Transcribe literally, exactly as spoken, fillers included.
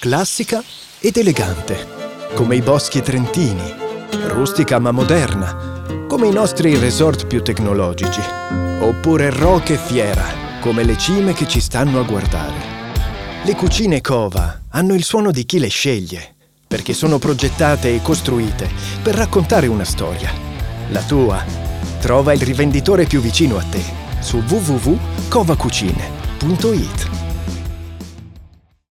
classica ed elegante, come i boschi trentini, rustica ma moderna, come i nostri resort più tecnologici, oppure rock e fiera, come le cime che ci stanno a guardare. Le cucine Cova hanno il suono di chi le sceglie, perché sono progettate e costruite per raccontare una storia. La tua. Trova il rivenditore più vicino a te su w w w punto cova cucine punto i t.